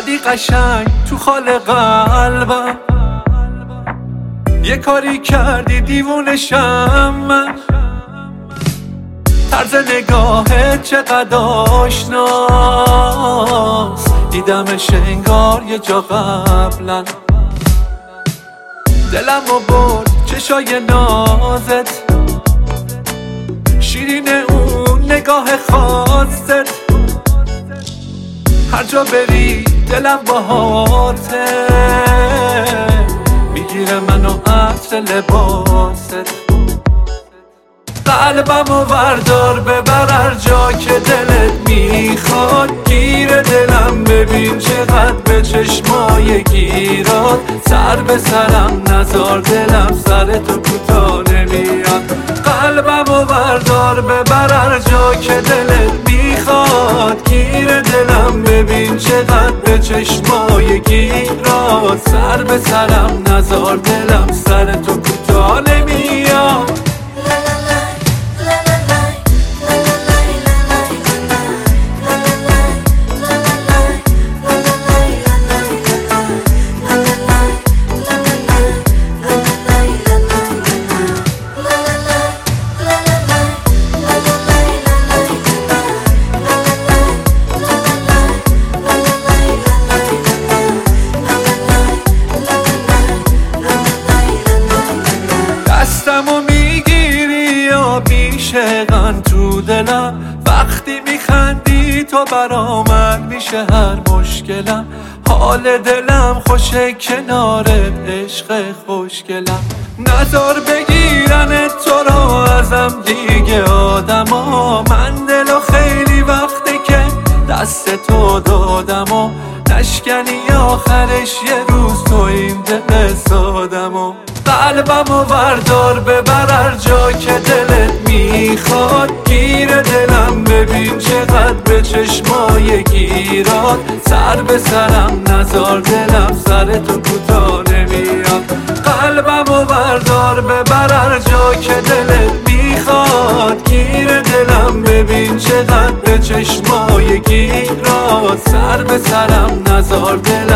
زدی قشنگ تو خال قلبم، یه کاری کردی دیوونشم من. طرز نگاهت چقدر آشناست، دیدمش انگار یه جا قبلا. دلمو برد چشای نازت، شیرین اون نگاه خاصت. هر جا بری دلم باهاته، میگیره منو عطر لباست. قلبمو بردار ببر هر جا که دلت میخواد. گیر دلم ببین چقدر به چشمای گیرات. سر به سرم نزار دلم سر تو کوتاه نمیاد. قلبمو بردار ببر هر جا که دلت میخواد. گیر دلم ببین چقدر به چشمای گیرات. سر به سرم نزار دلم سر تو کوتاه نمیاد. دستمو میگیری یا بیشقن تو دلم. وقتی میخندی تو برامن میشه هر مشکلم. حال دلم خوشه کنار عشق خوشگلم. نزار بگیرن تو رو ازم دیگه آدما. من دلو خیلی وقتی که دست تو دادم و نشکنی آخرش یه روز تو این دل سادم. قلبمو بردار ببر هر جا که دلت میخواد. گیر دلم ببین چقدر به چشمای گیرات. سر به سرم نزار دلم سر تو کوتاه نمیاد. قلبمو بردار ببر هر جا که دلت میخواد. گیر دلم ببین چقدر به چشمای گیرات. سر به سرم نزار دلم